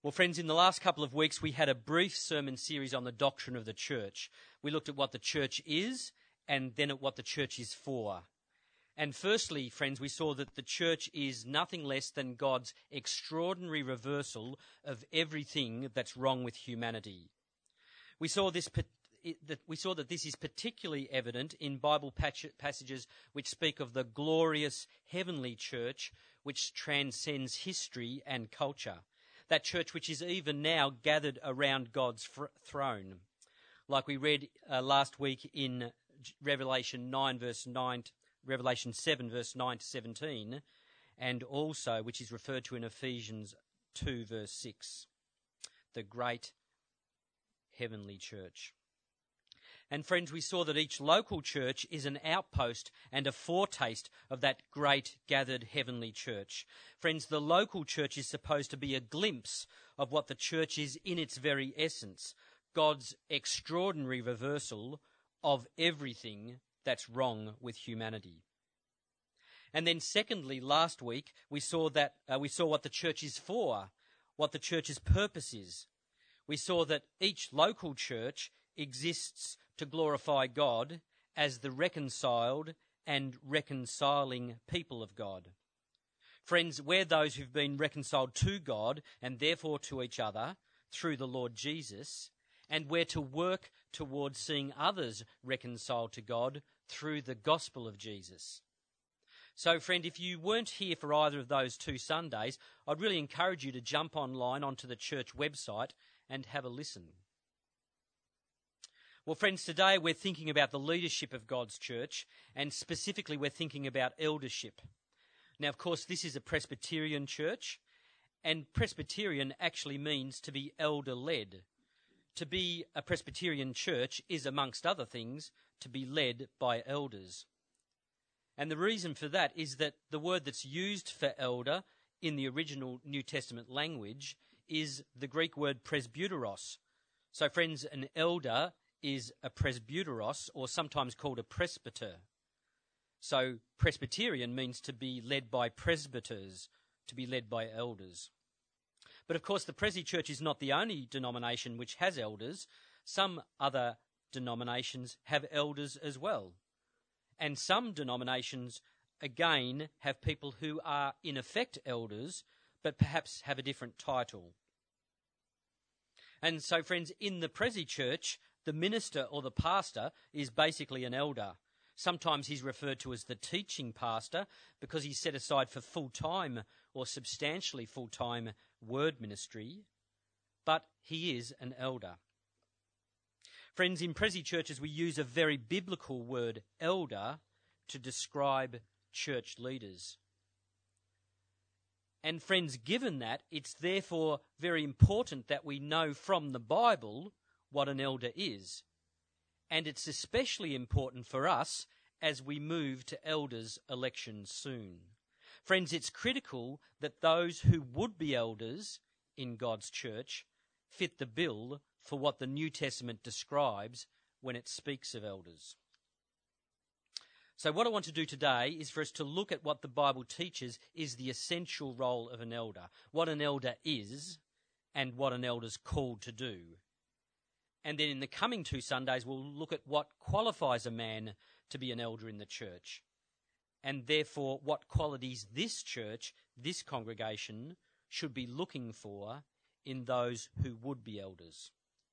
Well, friends, in the last couple of weeks, we had a brief sermon series on the doctrine of the church. We looked at what the church is and then at what the church is for. And firstly, friends, we saw that the church is nothing less than God's extraordinary reversal of everything that's wrong with humanity. We saw that this is particularly evident in Bible passages which speak of the glorious heavenly church which transcends history and culture. That church which is even now gathered around God's throne. Like we read last week in Revelation 7 verse 9 to 17, and also which is referred to in Ephesians 2 verse 6. The great heavenly church. And friends, we saw that each local church is an outpost and a foretaste of that great gathered heavenly church. Friends, the local church is supposed to be a glimpse of what the church is in its very essence, God's extraordinary reversal of everything that's wrong with humanity. And then secondly, last week, we saw what the church is for, what the church's purpose is. We saw that each local church exists to glorify God as the reconciled and reconciling people of God. Friends, we're those who've been reconciled to God and therefore to each other through the Lord Jesus, and we're to work towards seeing others reconciled to God through the gospel of Jesus. So, friend, if you weren't here for either of those 2 Sundays, I'd really encourage you to jump online onto the church website and have a listen. Well, friends, today we're thinking about the leadership of God's church, and specifically we're thinking about eldership. Now, of course, this is a Presbyterian church, and Presbyterian actually means to be elder-led. To be a Presbyterian church is, amongst other things, to be led by elders. And the reason for that is that the word that's used for elder in the original New Testament language is the Greek word presbyteros. So, friends, an elder is a presbyteros, or sometimes called a presbyter. So Presbyterian means to be led by presbyters, to be led by elders. But of course the Presby Church is not the only denomination which has elders. Some other denominations have elders as well. And some denominations, again, have people who are in effect elders, but perhaps have a different title. And so, friends, in the Presby Church, the minister or the pastor is basically an elder. Sometimes he's referred to as the teaching pastor because he's set aside for full-time or substantially full-time word ministry, but he is an elder. Friends, in Presby churches we use a very biblical word, elder, to describe church leaders. And friends, given that, it's therefore very important that we know from the Bible what an elder is. And it's especially important for us as we move to elders' elections soon. Friends, it's critical that those who would be elders in God's church fit the bill for what the New Testament describes when it speaks of elders. So what I want to do today is for us to look at what the Bible teaches is the essential role of an elder, what an elder is and what an elder's called to do. And then in the coming 2 Sundays, we'll look at what qualifies a man to be an elder in the church, and therefore what qualities this church, this congregation, should be looking for in those who would be elders.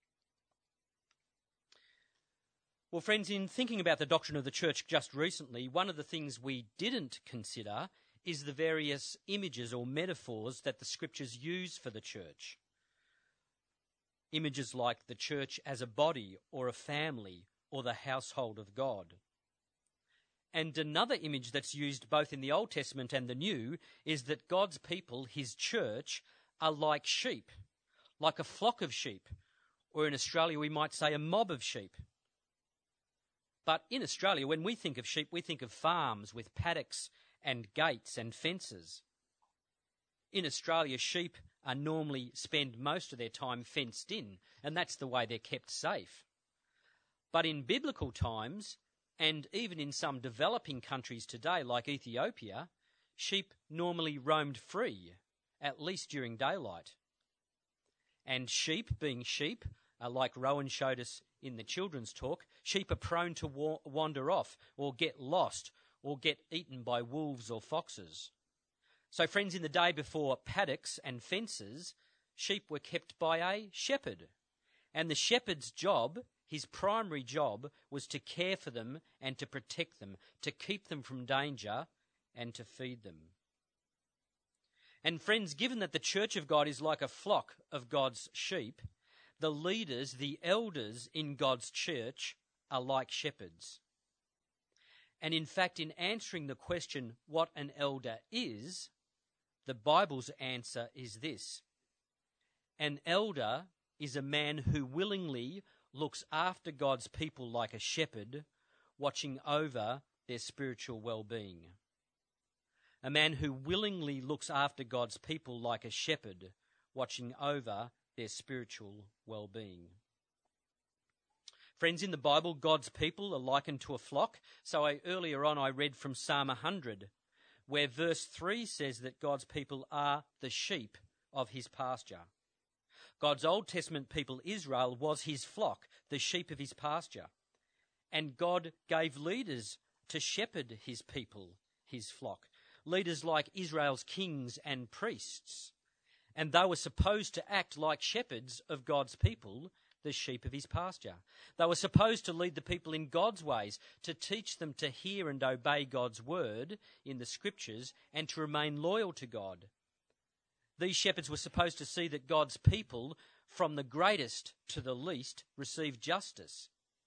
Well, friends, in thinking about the doctrine of the church just recently, one of the things we didn't consider is the various images or metaphors that the scriptures use for the church. Images like the church as a body or a family or the household of God. And another image that's used both in the Old Testament and the New is that God's people, his church, are like sheep, like a flock of sheep, or in Australia we might say a mob of sheep. But in Australia, when we think of sheep, we think of farms with paddocks and gates and fences. In Australia, sheep are normally spend most of their time fenced in, and that's the way they're kept safe. But in biblical times, and even in some developing countries today like Ethiopia, sheep normally roamed free, at least during daylight. And sheep, being sheep, like Rowan showed us in the children's talk, sheep are prone to wander off or get lost or get eaten by wolves or foxes. So, friends, in the day before paddocks and fences, sheep were kept by a shepherd. And the shepherd's job, his primary job, was to care for them and to protect them, to keep them from danger and to feed them. And friends, given that the church of God is like a flock of God's sheep, the leaders, the elders in God's church are like shepherds. And in fact, in answering the question what an elder is, the Bible's answer is this: an elder is a man who willingly looks after God's people like a shepherd, watching over their spiritual well-being. A man who willingly looks after God's people like a shepherd, watching over their spiritual well-being. Friends, in the Bible, God's people are likened to a flock. So earlier on I read from Psalm 100, where verse 3 says that God's people are the sheep of his pasture. God's Old Testament people, Israel, was his flock, the sheep of his pasture. And God gave leaders to shepherd his people, his flock. Leaders like Israel's kings and priests. And they were supposed to act like shepherds of God's people, the sheep of his pasture. They were supposed to lead the people in God's ways, to teach them to hear and obey God's word in the scriptures and to remain loyal to God. These shepherds were supposed to see that God's people, from the greatest to the least, received justice.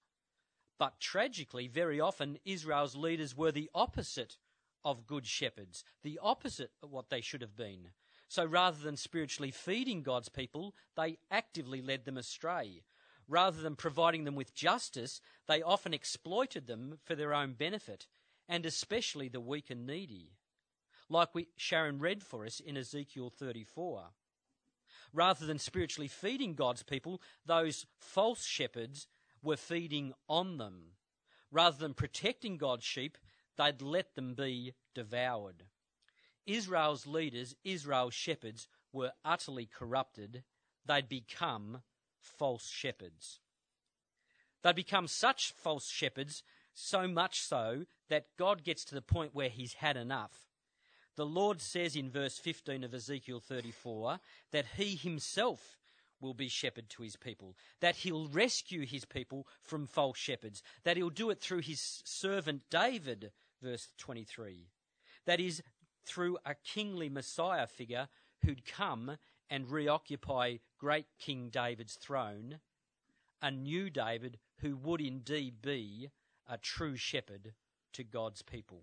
But tragically, very often, Israel's leaders were the opposite of good shepherds, the opposite of what they should have been. So rather than spiritually feeding God's people, they actively led them astray. Rather than providing them with justice, they often exploited them for their own benefit, and especially the weak and needy, like Sharon read for us in Ezekiel 34. Rather than spiritually feeding God's people, those false shepherds were feeding on them. Rather than protecting God's sheep, they'd let them be devoured. Israel's leaders, Israel's shepherds, were utterly corrupted. They'd become false shepherds. They'd become such false shepherds, so much so that God gets to the point where he's had enough. The Lord says in verse 15 of Ezekiel 34 that he himself will be shepherd to his people, that he'll rescue his people from false shepherds, that he'll do it through his servant David, verse 23. That is, through a kingly Messiah figure who'd come and reoccupy great King David's throne, a new David who would indeed be a true shepherd to God's people.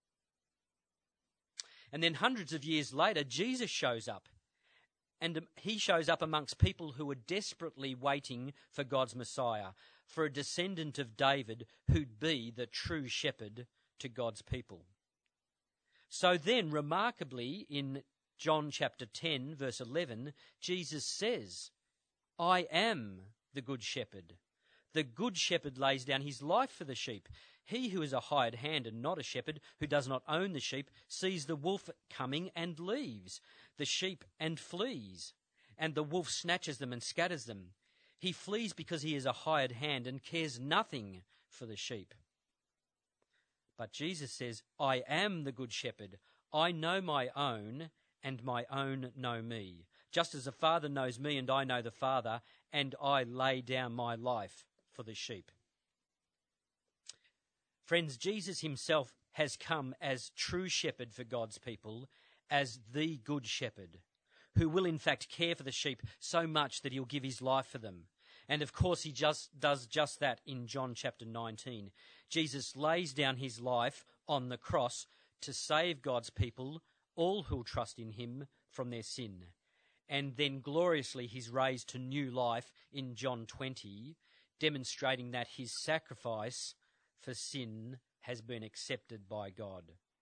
And then hundreds of years later, Jesus shows up, and he shows up amongst people who are desperately waiting for God's Messiah, for a descendant of David who'd be the true shepherd to God's people. So then, remarkably, in John chapter 10, verse 11, Jesus says, I am the good shepherd. The good shepherd lays down his life for the sheep. He who is a hired hand and not a shepherd, who does not own the sheep, sees the wolf coming and leaves the sheep and flees, and the wolf snatches them and scatters them. He flees because he is a hired hand and cares nothing for the sheep. But Jesus says, I am the good shepherd. I know my own, and my own know me. Just as the Father knows me, and I know the Father, and I lay down my life for the sheep. Friends, Jesus himself has come as true shepherd for God's people, as the good shepherd, who will in fact care for the sheep so much that he'll give his life for them. And of course he does just that in John chapter 19. Jesus lays down his life on the cross to save God's people, all who'll trust in him, from their sin. And then gloriously he's raised to new life in John 20, demonstrating that his sacrifice for sin has been accepted by God.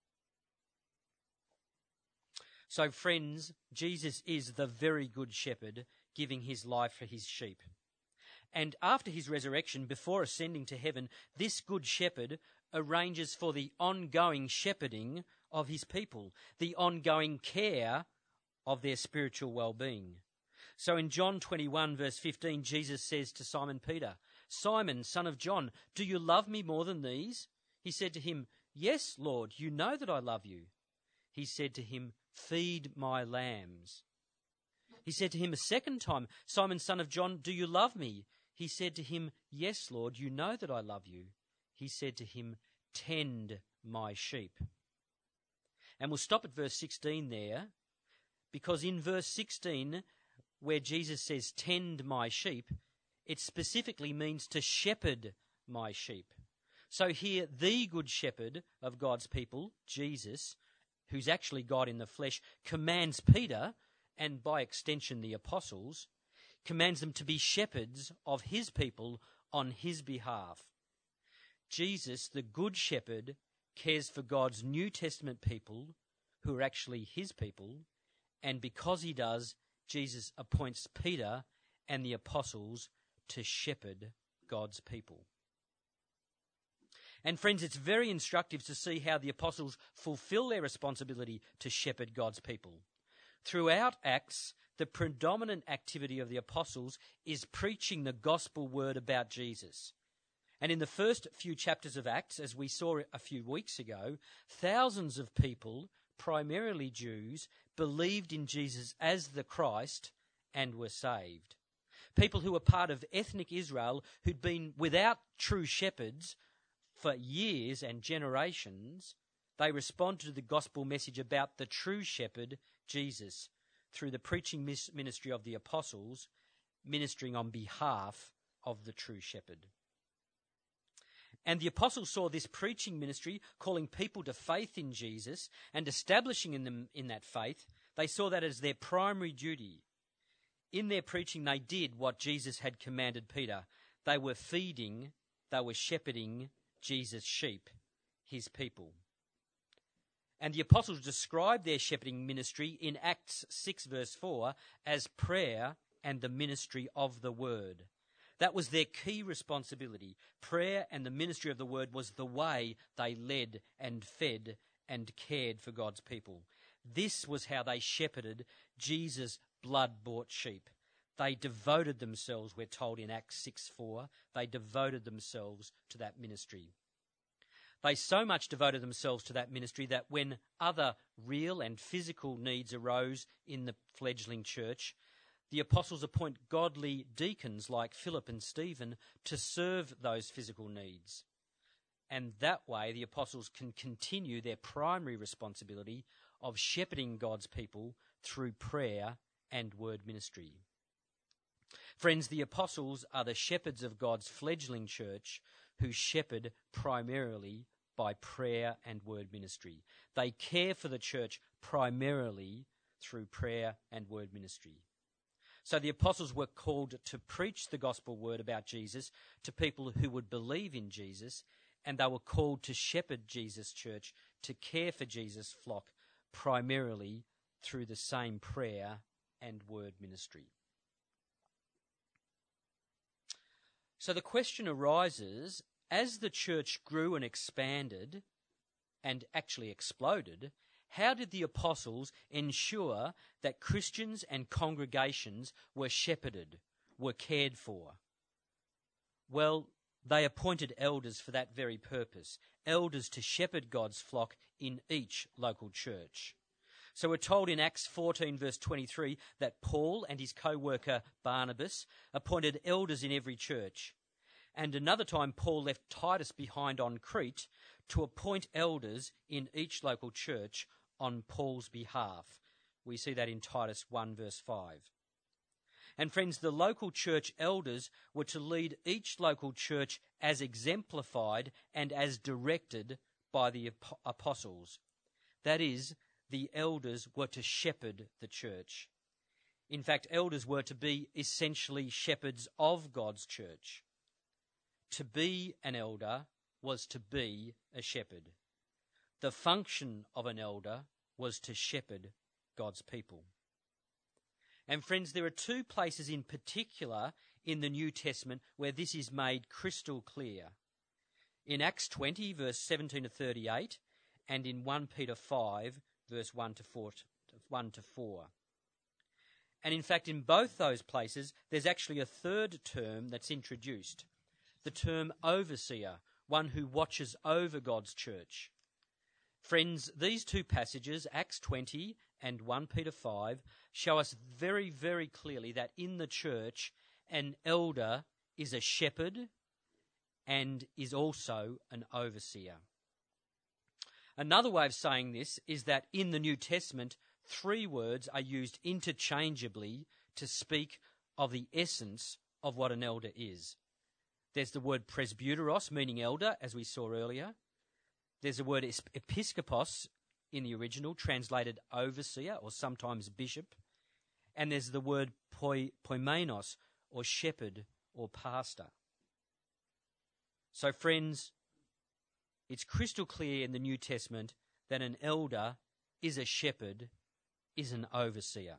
So friends, Jesus is the very good shepherd, giving his life for his sheep. And after his resurrection, before ascending to heaven, this good shepherd arranges for the ongoing shepherding of his people, the ongoing care of their spiritual well-being. So in John 21 verse 15, Jesus says to Simon Peter, "Simon, son of John, do you love me more than these?" He said to him, "Yes, Lord, you know that I love you." He said to him, "Feed my lambs." He said to him a second time, "Simon, son of John, do you love me?" He said to him, "Yes, Lord, you know that I love you." He said to him, "Tend my sheep." And we'll stop at verse 16 there, because in verse 16, where Jesus says, "Tend my sheep," it specifically means to shepherd my sheep. So here, the good shepherd of God's people, Jesus, who's actually God in the flesh, commands Peter, and by extension the apostles, commands them to be shepherds of his people on his behalf. Jesus, the good shepherd, cares for God's New Testament people, who are actually his people, and because he does, Jesus appoints Peter and the apostles to shepherd God's people. And friends, it's very instructive to see how the apostles fulfill their responsibility to shepherd God's people. Throughout Acts, the predominant activity of the apostles is preaching the gospel word about Jesus. And in the first few chapters of Acts, as we saw a few weeks ago, thousands of people, primarily Jews, believed in Jesus as the Christ and were saved. People who were part of ethnic Israel who'd been without true shepherds for years and generations, they responded to the gospel message about the true shepherd, Jesus, through the preaching ministry of the apostles, ministering on behalf of the true shepherd. And the apostles saw this preaching ministry, calling people to faith in Jesus and establishing them in that faith. They saw that as their primary duty. In their preaching, they did what Jesus had commanded Peter. They were feeding, they were shepherding Jesus' sheep, his people. And the apostles described their shepherding ministry in Acts 6 verse 4 as prayer and the ministry of the word. That was their key responsibility. Prayer and the ministry of the word was the way they led and fed and cared for God's people. This was how they shepherded Jesus' blood-bought sheep. They devoted themselves, we're told in Acts 6:4, they devoted themselves to that ministry. They so much devoted themselves to that ministry that when other real and physical needs arose in the fledgling church, the apostles appoint godly deacons like Philip and Stephen to serve those physical needs. And that way the apostles can continue their primary responsibility of shepherding God's people through prayer and word ministry. Friends, the apostles are the shepherds of God's fledgling church who shepherd primarily by prayer and word ministry. They care for the church primarily through prayer and word ministry. So the apostles were called to preach the gospel word about Jesus to people who would believe in Jesus, and they were called to shepherd Jesus' church, to care for Jesus' flock primarily through the same prayer and word ministry. So the question arises, as the church grew and expanded and actually exploded, how did the apostles ensure that Christians and congregations were shepherded, were cared for? Well, they appointed elders for that very purpose, elders to shepherd God's flock in each local church. So we're told in Acts 14 verse 23 that Paul and his co-worker Barnabas appointed elders in every church. And another time Paul left Titus behind on Crete to appoint elders in each local church on Paul's behalf. We see that in Titus 1 verse 5. And friends, the local church elders were to lead each local church as exemplified and as directed by the apostles. That is, the elders were to shepherd the church. In fact, elders were to be essentially shepherds of God's church. To be an elder was to be a shepherd. The function of an elder was to shepherd God's people. And friends, there are two places in particular in the New Testament where this is made crystal clear. In Acts 20, verse 17 to 38, and in 1 Peter 5, verse 1 to 4. And in fact, in both those places, there's actually a third term that's introduced, the term overseer, one who watches over God's church. Friends, these two passages, Acts 20 and 1 Peter 5, show us very, very clearly that in the church, an elder is a shepherd and is also an overseer. Another way of saying this is that in the New Testament, three words are used interchangeably to speak of the essence of what an elder is. There's the word presbyteros, meaning elder, as we saw earlier. There's the word episkopos in the original, translated overseer or sometimes bishop. And there's the word poimenos, or shepherd or pastor. So friends, it's crystal clear in the New Testament that an elder is a shepherd, is an overseer.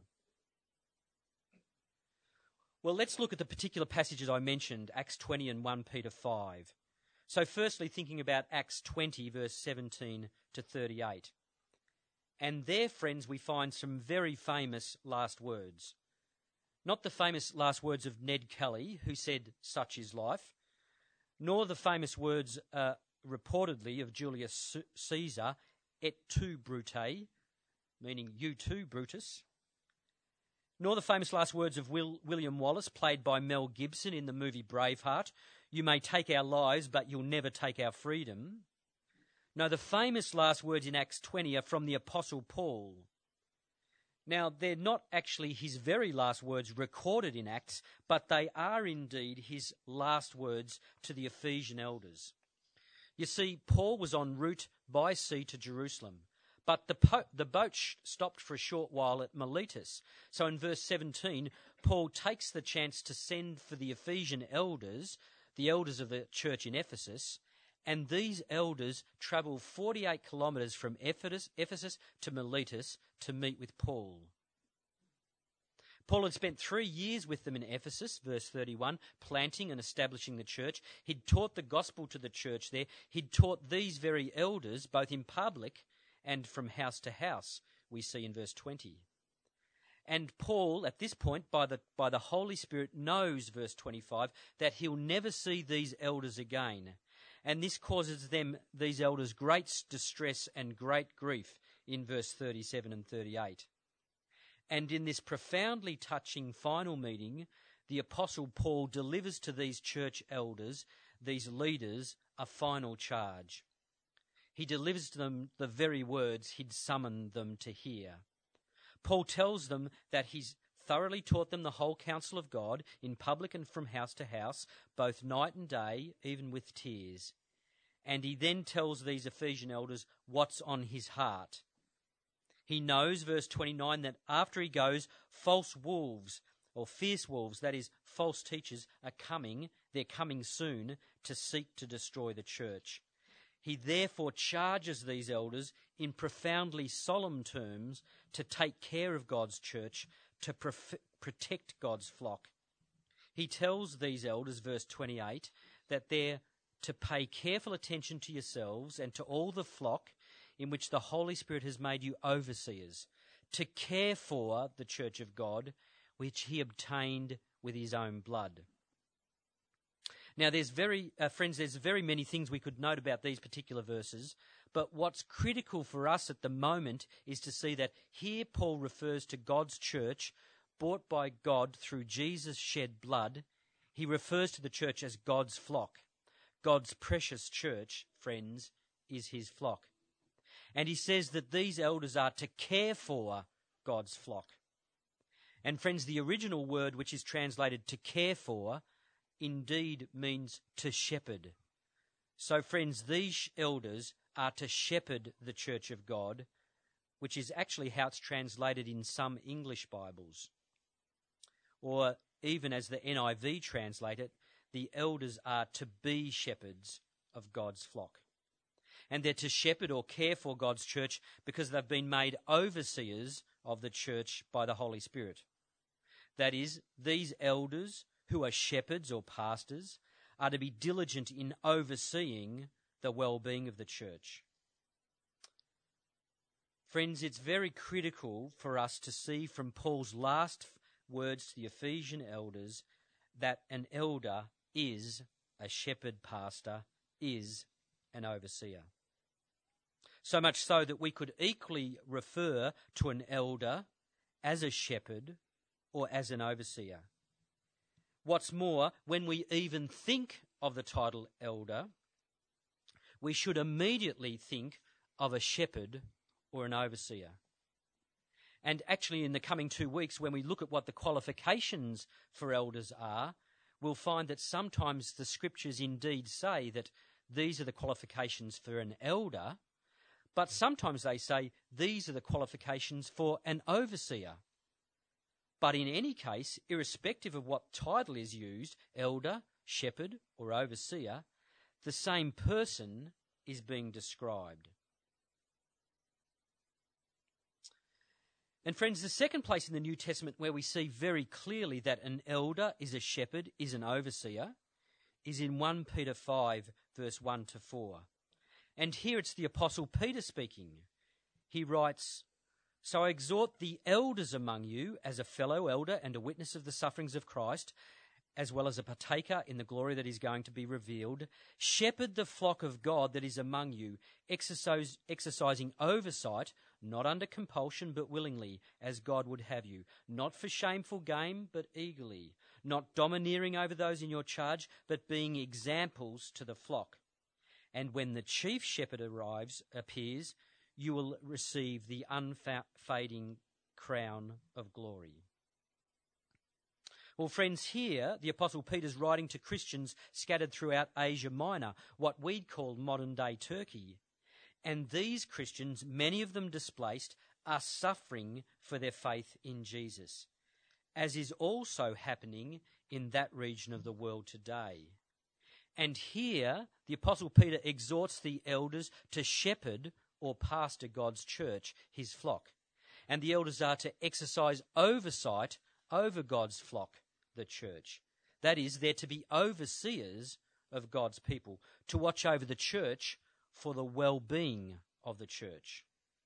Well, let's look at the particular passages I mentioned, Acts 20 and 1 Peter 5. So firstly, thinking about Acts 20, verse 17 to 38. And there, friends, we find some very famous last words. Not the famous last words of Ned Kelly, who said, "Such is life," nor the famous words reportedly of Julius Caesar, "Et tu, Brute," meaning "you too, Brutus," nor the famous last words of William Wallace, played by Mel Gibson in the movie Braveheart, "You may take our lives, but you'll never take our freedom." No, the famous last words in Acts 20 are from the Apostle Paul. Now, they're not actually his very last words recorded in Acts, but they are indeed his last words to the Ephesian elders. You see, Paul was en route by sea to Jerusalem, but the boat stopped for a short while at Miletus. So in verse 17, Paul takes the chance to send for the Ephesian elders, the elders of the church in Ephesus, and these elders travel 48 kilometres from Ephesus to Miletus to meet with Paul. Paul had spent 3 years with them in Ephesus, verse 31, planting and establishing the church. He'd taught the gospel to the church there. He'd taught these very elders, both in public and from house to house, we see in verse 20. And Paul, at this point, by the Holy Spirit, knows, verse 25, that he'll never see these elders again. And this causes these elders, great distress and great grief in verse 37 and 38. And in this profoundly touching final meeting, the Apostle Paul delivers to these church elders, these leaders, a final charge. He delivers to them the very words he'd summoned them to hear. Paul tells them that he's thoroughly taught them the whole counsel of God in public and from house to house, both night and day, even with tears. And he then tells these Ephesian elders what's on his heart. He knows, verse 29, that after he goes, false wolves, or fierce wolves, that is, false teachers, are coming. They're coming soon to seek to destroy the church. He therefore charges these elders in profoundly solemn terms to take care of God's church, to protect God's flock. He tells these elders, verse 28, that they're to pay careful attention to yourselves and to all the flock in which the Holy Spirit has made you overseers, to care for the church of God, which he obtained with his own blood. Now, there's very many things we could note about these particular verses, but what's critical for us at the moment is to see that here Paul refers to God's church, bought by God through Jesus' shed blood. He refers to the church as God's flock. God's precious church, friends, is his flock. And he says that these elders are to care for God's flock. And friends, the original word which is translated to care for indeed means to shepherd. So friends, these elders are to shepherd the church of God, which is actually how it's translated in some English Bibles. Or even as the NIV translate it, the elders are to be shepherds of God's flock. And they're to shepherd or care for God's church because they've been made overseers of the church by the Holy Spirit. That is, these elders, who are shepherds or pastors, are to be diligent in overseeing the well-being of the church. Friends, it's very critical for us to see from Paul's last words to the Ephesian elders that an elder is a shepherd pastor, is an overseer. So much so that we could equally refer to an elder as a shepherd or as an overseer. What's more, when we even think of the title elder, we should immediately think of a shepherd or an overseer. And actually, in the coming 2 weeks, when we look at what the qualifications for elders are, we'll find that sometimes the scriptures indeed say that these are the qualifications for an elder, but sometimes they say these are the qualifications for an overseer. But in any case, irrespective of what title is used, elder, shepherd, or overseer, the same person is being described. And friends, the second place in the New Testament where we see very clearly that an elder is a shepherd, is an overseer, is in 1 Peter 5, verse 1 to 4. And here it's the Apostle Peter speaking. He writes, "So I exhort the elders among you as a fellow elder and a witness of the sufferings of Christ, as well as a partaker in the glory that is going to be revealed. Shepherd the flock of God that is among you, exercising oversight, not under compulsion but willingly, as God would have you, not for shameful gain but eagerly, not domineering over those in your charge, but being examples to the flock. And when the chief shepherd appears, you will receive the unfading crown of glory." Well, friends, here the Apostle Peter's writing to Christians scattered throughout Asia Minor, what we'd call modern-day Turkey. And these Christians, many of them displaced, are suffering for their faith in Jesus, as is also happening in that region of the world today. And here the Apostle Peter exhorts the elders to shepherd or pastor God's church, his flock. And the elders are to exercise oversight over God's flock, the church. That is, they're to be overseers of God's people, to watch over the church for the well-being of the church.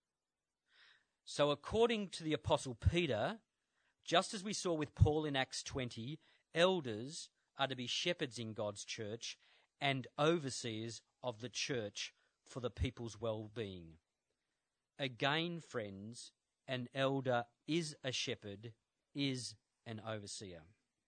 So according to the Apostle Peter, just as we saw with Paul in Acts 20, elders are to be shepherds in God's church and overseers of the church for the people's well-being. Again, friends, an elder is a shepherd, is an overseer.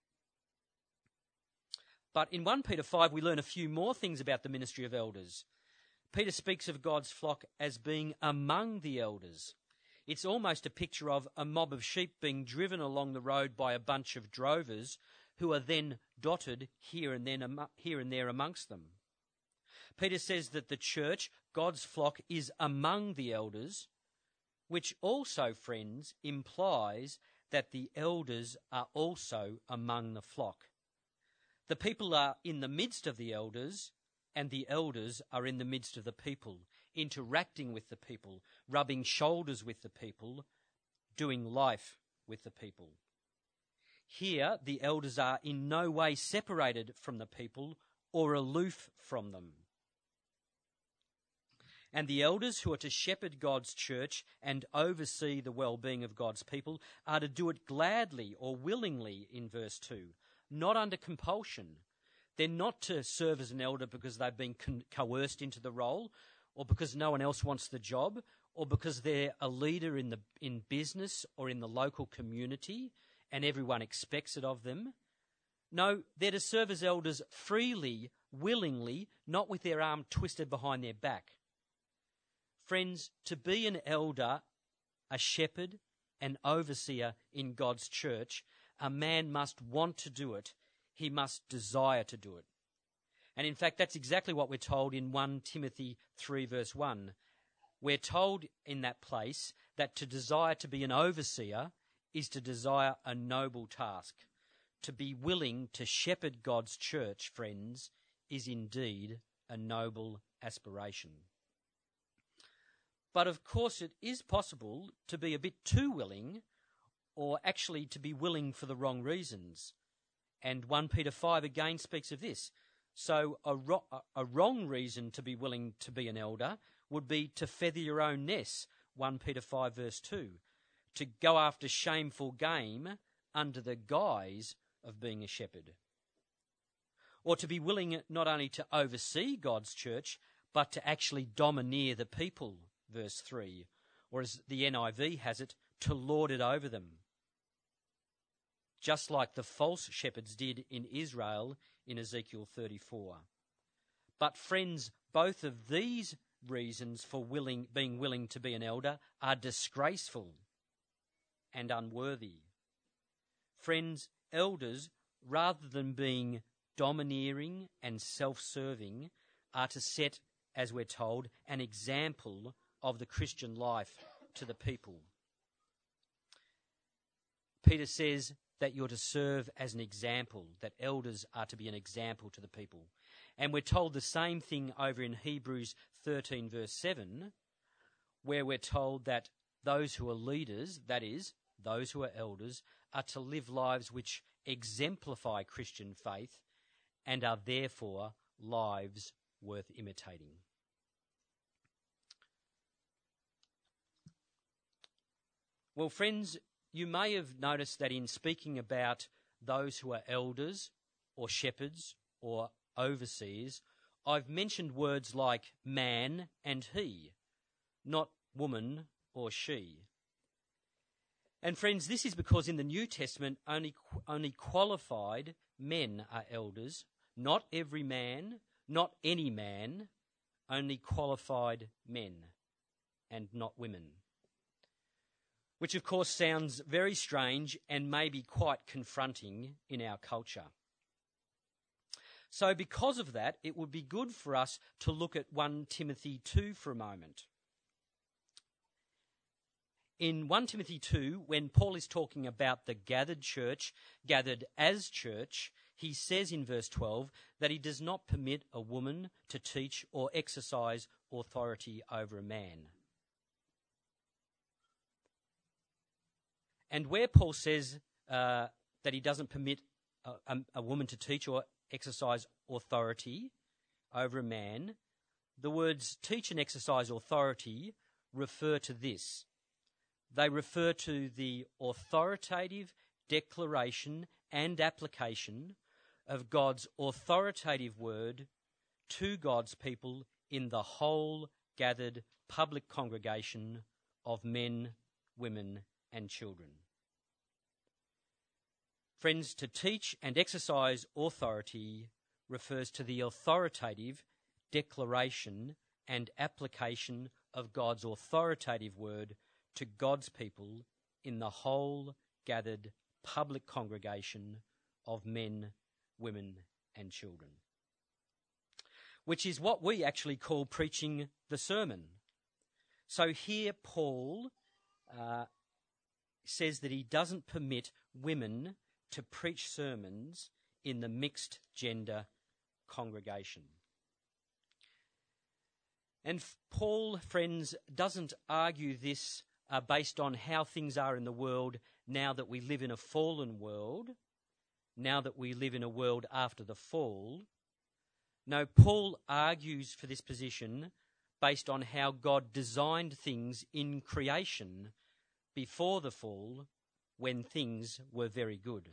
But in 1 Peter 5, we learn a few more things about the ministry of elders. Peter speaks of God's flock as being among the elders. It's almost a picture of a mob of sheep being driven along the road by a bunch of drovers who are then dotted here and there amongst them. Peter says that the church, God's flock, is among the elders, which also, friends, implies that the elders are also among the flock. The people are in the midst of the elders, and the elders are in the midst of the people, interacting with the people, rubbing shoulders with the people, doing life with the people. Here, the elders are in no way separated from the people or aloof from them. And the elders who are to shepherd God's church and oversee the well-being of God's people are to do it gladly or willingly in verse 2, not under compulsion. They're not to serve as an elder because they've been coerced into the role, or because no one else wants the job, or because they're a leader in business or in the local community and everyone expects it of them. No, they're to serve as elders freely, willingly, not with their arm twisted behind their back. Friends, to be an elder, a shepherd, an overseer in God's church, a man must want to do it. He must desire to do it. And in fact, that's exactly what we're told in 1 Timothy 3 verse 1. We're told in that place that to desire to be an overseer is to desire a noble task. To be willing to shepherd God's church, friends, is indeed a noble aspiration. But of course it is possible to be a bit too willing, or actually to be willing for the wrong reasons. And 1 Peter 5 again speaks of this. So a wrong reason to be willing to be an elder would be to feather your own nest, 1 Peter 5 verse 2. To go after shameful gain under the guise of being a shepherd, or to be willing not only to oversee God's church, but to actually domineer the people, verse 3, or as the NIV has it, to lord it over them, just like the false shepherds did in Israel in Ezekiel 34. But friends, both of these reasons for being willing to be an elder are disgraceful and unworthy. Friends, elders, rather than being domineering and self-serving, are to set, as we're told, an example of the Christian life to the people. Peter says that you're to serve as an example, that elders are to be an example to the people. And we're told the same thing over in Hebrews 13 verse 7, where we're told that those who are leaders, that is, those who are elders, are to live lives which exemplify Christian faith and are therefore lives worth imitating. Well, friends, you may have noticed that in speaking about those who are elders or shepherds or overseers, I've mentioned words like man and he, not woman or she. And friends, this is because in the New Testament only qualified men are elders, not every man, not any man, only qualified men and not women. Which of course sounds very strange and may be quite confronting in our culture. So because of that, it would be good for us to look at 1 Timothy 2 for a moment. In 1 Timothy 2, when Paul is talking about the gathered church, gathered as church, he says in verse 12 that he does not permit a woman to teach or exercise authority over a man. And where Paul says that he doesn't permit a woman to teach or exercise authority over a man, the words teach and exercise authority refer to this. They refer to the authoritative declaration and application of God's authoritative word to God's people in the whole gathered public congregation of men, women, and children. Friends, to teach and exercise authority refers to the authoritative declaration and application of God's authoritative word to God's people in the whole gathered public congregation of men, women, and children. Which is what we actually call preaching the sermon. So here Paul says that he doesn't permit women to preach sermons in the mixed gender congregation. And Paul, friends, doesn't argue this based on how things are in the world now that we live in a fallen world, now that we live in a world after the fall. No, Paul argues for this position based on how God designed things in creation before the fall, when things were very good.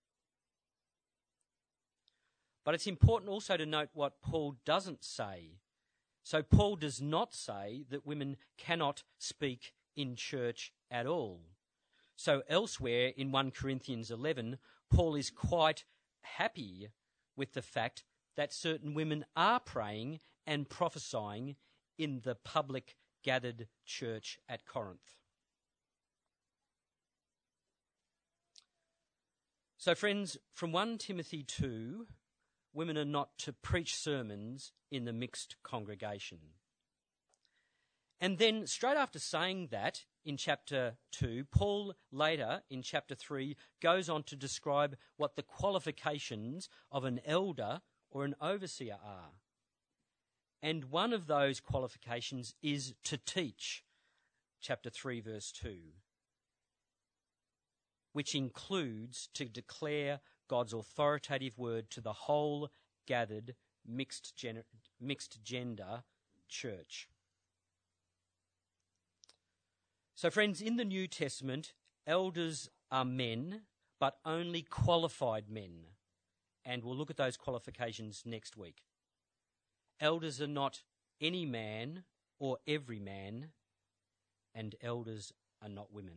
But it's important also to note what Paul doesn't say. So Paul does not say that women cannot speak in church at all. So elsewhere in 1 Corinthians 11, Paul is quite happy with the fact that certain women are praying and prophesying in the public gathered church at Corinth. So friends, from 1 Timothy 2, women are not to preach sermons in the mixed congregation. And then straight after saying that in chapter 2, Paul later in chapter 3 goes on to describe what the qualifications of an elder or an overseer are. And one of those qualifications is to teach, chapter 3 verse 2, which includes to declare God's authoritative word to the whole gathered mixed gender church. So friends, in the New Testament, elders are men, but only qualified men. And we'll look at those qualifications next week. Elders are not any man or every man, and elders are not women.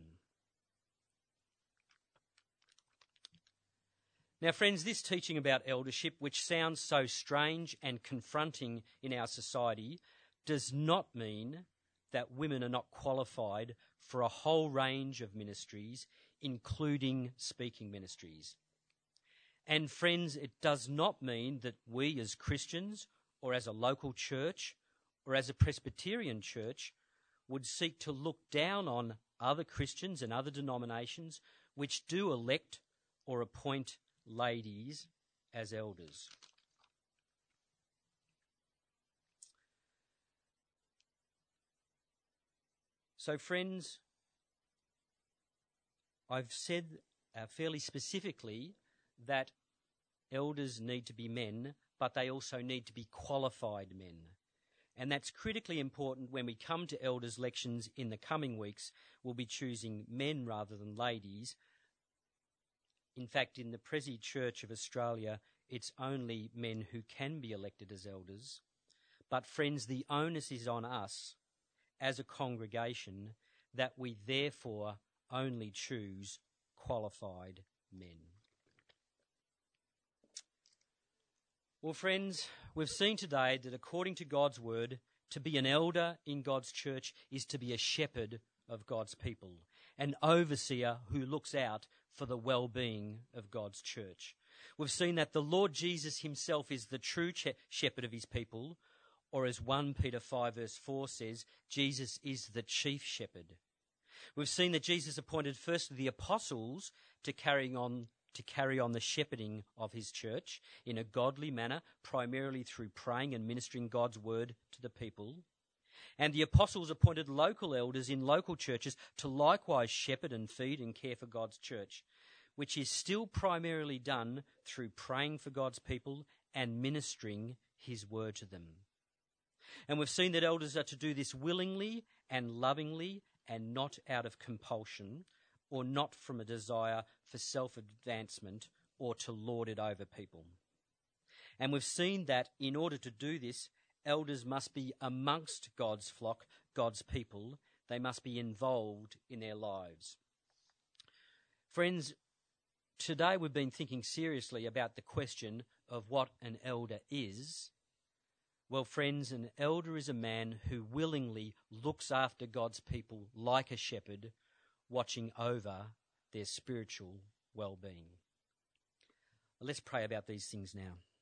Now, friends, this teaching about eldership, which sounds so strange and confronting in our society, does not mean that women are not qualified for a whole range of ministries, including speaking ministries. And friends, it does not mean that we as Christians, or as a local church, or as a Presbyterian church, would seek to look down on other Christians and other denominations which do elect or appoint ladies as elders. So, friends, I've said fairly specifically that elders need to be men, but they also need to be qualified men. And that's critically important when we come to elders' elections in the coming weeks. We'll be choosing men rather than ladies. In fact, in the Presi Church of Australia, it's only men who can be elected as elders. But friends, the onus is on us as a congregation that we therefore only choose qualified men. Well, friends, we've seen today that according to God's word, to be an elder in God's church is to be a shepherd of God's people, an overseer who looks out for the well-being of God's church. We've seen that the Lord Jesus himself is the true shepherd of his people, or as 1 Peter 5 verse 4 says, Jesus is the chief shepherd. We've seen that Jesus appointed first the apostles to carry on the shepherding of his church in a godly manner, primarily through praying and ministering God's word to the people. And the apostles appointed local elders in local churches to likewise shepherd and feed and care for God's church, which is still primarily done through praying for God's people and ministering his word to them. And we've seen that elders are to do this willingly and lovingly and not out of compulsion, or not from a desire for self-advancement or to lord it over people. And we've seen that in order to do this, elders must be amongst God's flock, God's people. They must be involved in their lives. Friends, today we've been thinking seriously about the question of what an elder is. Well, friends, an elder is a man who willingly looks after God's people like a shepherd, watching over their spiritual well-being. Let's pray about these things now.